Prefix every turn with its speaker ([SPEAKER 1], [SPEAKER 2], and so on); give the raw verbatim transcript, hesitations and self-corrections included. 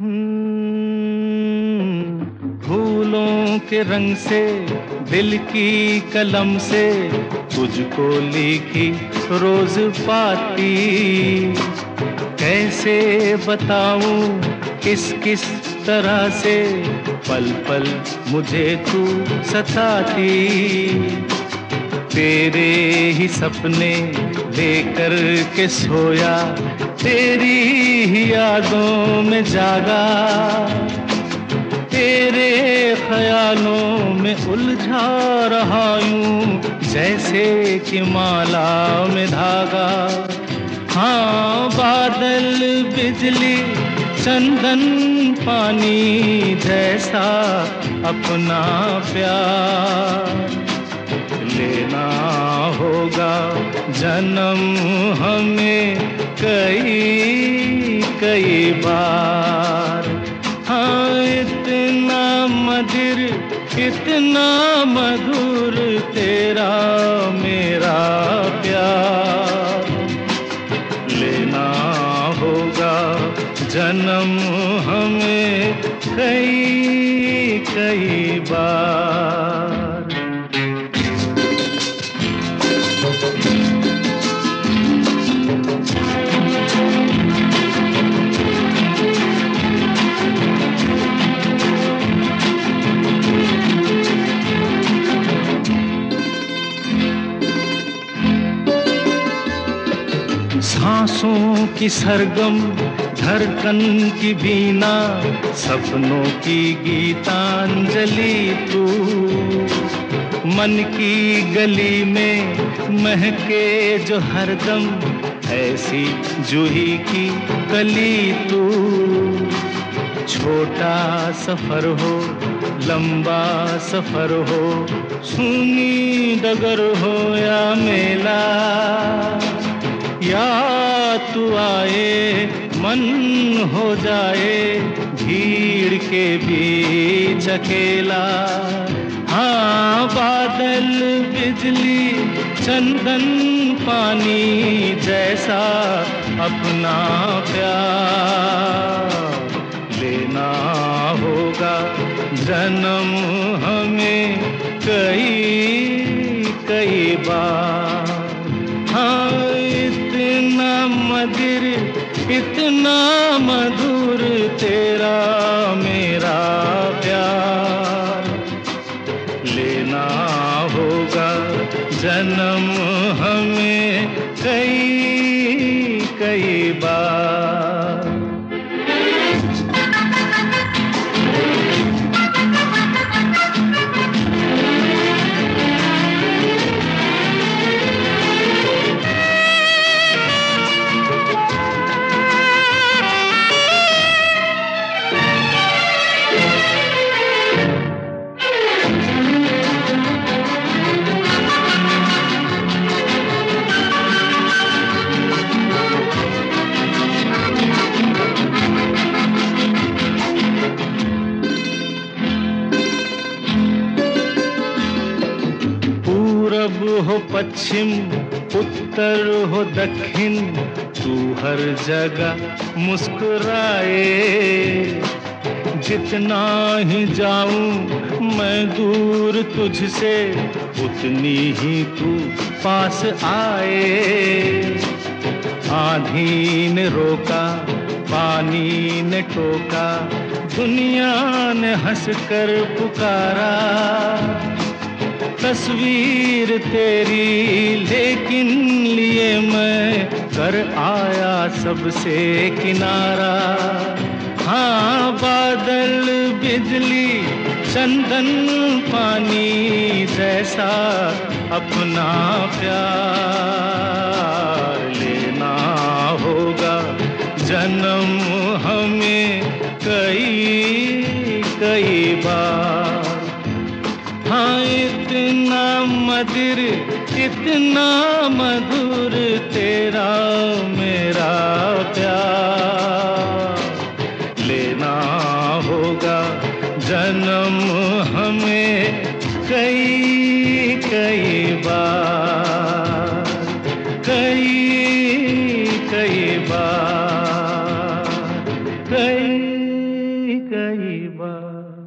[SPEAKER 1] हम्म, फूलों के रंग से दिल की कलम से तुझको लिखी रोज पाती, कैसे बताऊं किस किस तरह से पल पल मुझे तू सताती। तेरे ही सपने लेकर के सोया, तेरी ही यादों में जागा, तेरे ख्यालों में उलझा रहा यूं जैसे कि माला में धागा। हाँ, बादल बिजली चंदन पानी जैसा अपना प्यार लेना होगा जन्म हमें कई कई बार। हाँ, इतना मधुर इतना मधुर तेरा मेरा प्यार लेना होगा जन्म हमें कई कई बार। सांसों की सरगम धड़कन की बीना, सपनों की गीतांजलि तू, मन की गली में महके जो हरदम ऐसी जूही की कली तू। छोटा सफर हो लंबा सफर हो, सूनी डगर हो या मेला, या तू आए मन हो जाए भीड़ के बीच अकेला। हाँ, बादल बिजली चंदन पानी जैसा अपना प्यार लेना होगा जन्म हमें कई कई बार। हाँ, इतना मधुर इतना मधुर तेरा मेरा प्यार लेना होगा जन्म हमें कई कई बार। पूरब हो पश्चिम उत्तर हो दक्षिण, तू हर जगह मुस्कुराए। जितना ही जाऊं मैं दूर तुझसे, उतनी ही तू पास आए। आंधी ने रोका पानी ने टोका, दुनिया ने हंसकर पुकारा। तस्वीर तेरी लेकिन लिए मैं कर आया सबसे किनारा। हाँ, बादल बिजली चंदन पानी जैसा अपना प्यार लेना होगा जन्म हमें कई कई बार। हाँ, इतना मधुर इतना मधुर तेरा मेरा प्यार लेना होगा जन्म हमें कई कई बार कई कई बार कई बार।